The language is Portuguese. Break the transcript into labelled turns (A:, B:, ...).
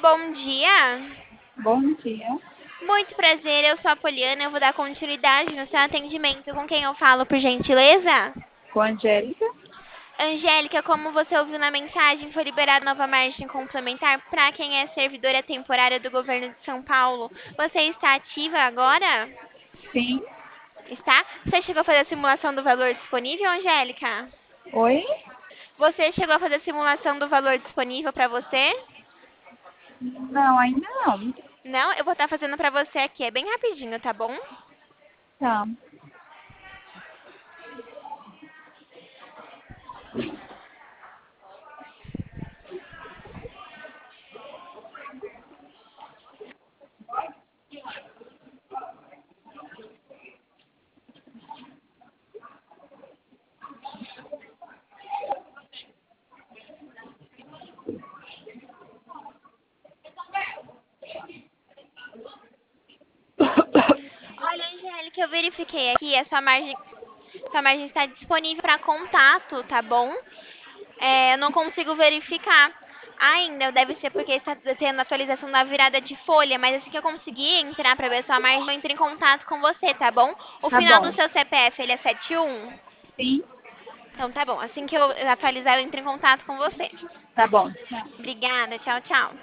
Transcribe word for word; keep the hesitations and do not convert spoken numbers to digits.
A: bom dia.
B: Bom dia,
A: Muito prazer, eu sou a Poliana, eu vou dar continuidade no seu atendimento. Com quem eu falo, por gentileza?
B: com a Angélica.
A: Angélica, como você ouviu na mensagem, foi liberada nova margem complementar para quem é servidora temporária do governo de São Paulo. Você está ativa agora?
B: Sim.
A: Está? Você chegou a fazer a simulação do valor disponível, Angélica?
B: Oi?
A: Você chegou a fazer a simulação do valor disponível para você?
B: Não, ainda não.
A: Não, eu vou estar fazendo para você aqui, é bem rapidinho, tá bom?
B: Tá.
A: Olha, Angélica, eu verifiquei aqui, a sua margem, sua margem está disponível para contato, tá bom? É, eu não consigo verificar ainda, deve ser porque está tendo atualização da virada de folha, mas assim que eu conseguir entrar para ver a sua margem, eu entro em contato com você, tá bom? O
B: Tá
A: final do
B: bom.
A: seu C P F, ele é setenta e um?
B: Sim.
A: Então tá bom, assim que eu atualizar, eu entro em contato com você.
B: Tá bom. Tchau.
A: Obrigada, tchau, tchau.